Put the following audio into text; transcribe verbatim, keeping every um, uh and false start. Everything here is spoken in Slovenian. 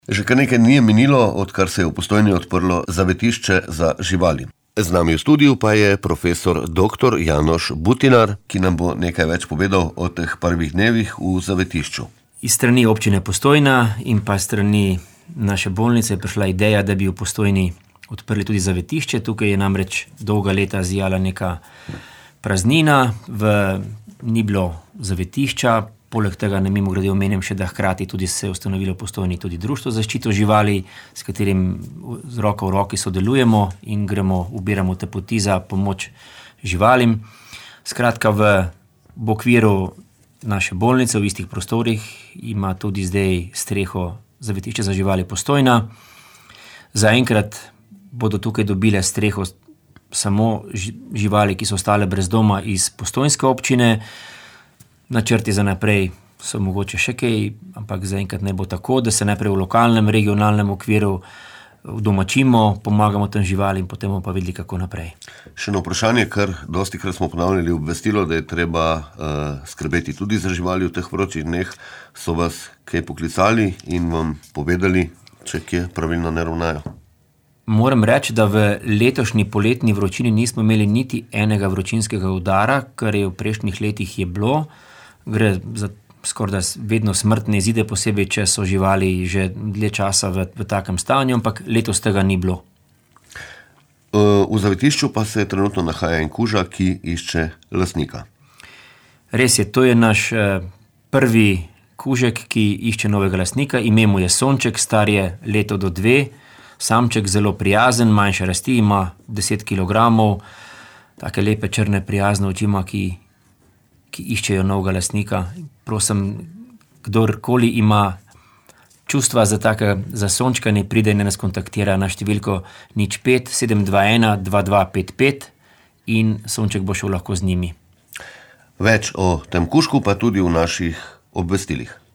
Že kar nekaj dni je minilo, odkar se je v Postojni odprlo zavetišče za živali. Z nami v studiu pa je profesor doktor Janoš Butinar, ki nam bo nekaj več povedal o teh prvih dnevih v zavetišču. Iz strani občine Postojna in pa strani naše bolnice je prišla ideja, da bi v Postojni odprli tudi zavetišče. Tukaj je namreč dolga leta zijala neka praznina, v, ni bilo zavetišča. Poleg tega ne mimogrede omenjam še, da hkrati tudi se je ustanovilo v Postojni tudi društvo za zaščito živali, s katerim z roko v roki sodelujemo in gremo, ubiramo te poti za pomoč živalim. Skratka, v, v okviru naše bolnice v istih prostorih ima tudi zdaj streho zavetišče za živali Postojna. Zaenkrat bodo tukaj dobile streho samo živali, ki so ostale brez doma iz postojnske občine. Načrti za naprej so mogoče še kaj, ampak zaenkrat ne bo tako, da se najprej v lokalnem, regionalnem okviru udomačimo, pomagamo tem živalim, potem bomo pa videli, kako naprej. Še eno vprašanje, ker dostikrat smo ponavljali obvestilo, da je treba uh, skrbeti tudi za živali v teh vročih dneh. So vas kaj poklicali in vam povedali, če kje pravilno ne ravnajo? Moram reči, da v letošnji poletni vročini nismo imeli niti enega vročinskega udara, kar je v prejšnjih letih je bilo. Gre za skoraj vedno smrtne izide, posebej, če so živali že dlje časa v, v takem stanju, ampak letos tega ni bilo. V zavetišču pa se trenutno nahaja en kuža, ki išče lastnika. Res je, to je naš prvi kužek, ki išče novega lastnika. Ime mu je Sonček, star je leto do dve. Samček zelo prijazen, manjše rasti, ima deset kilogramov, take lepe črne prijazne očima, ki ki iščejo novega lastnika. Prosim, kdorkoli ima čustva za take, za sončka, ne pride in nas kontaktira na številko nič pet sedem dva ena dva dva pet pet in Sonček bo šel lahko z njimi. Več o tem kužku pa tudi v naših obvestilih.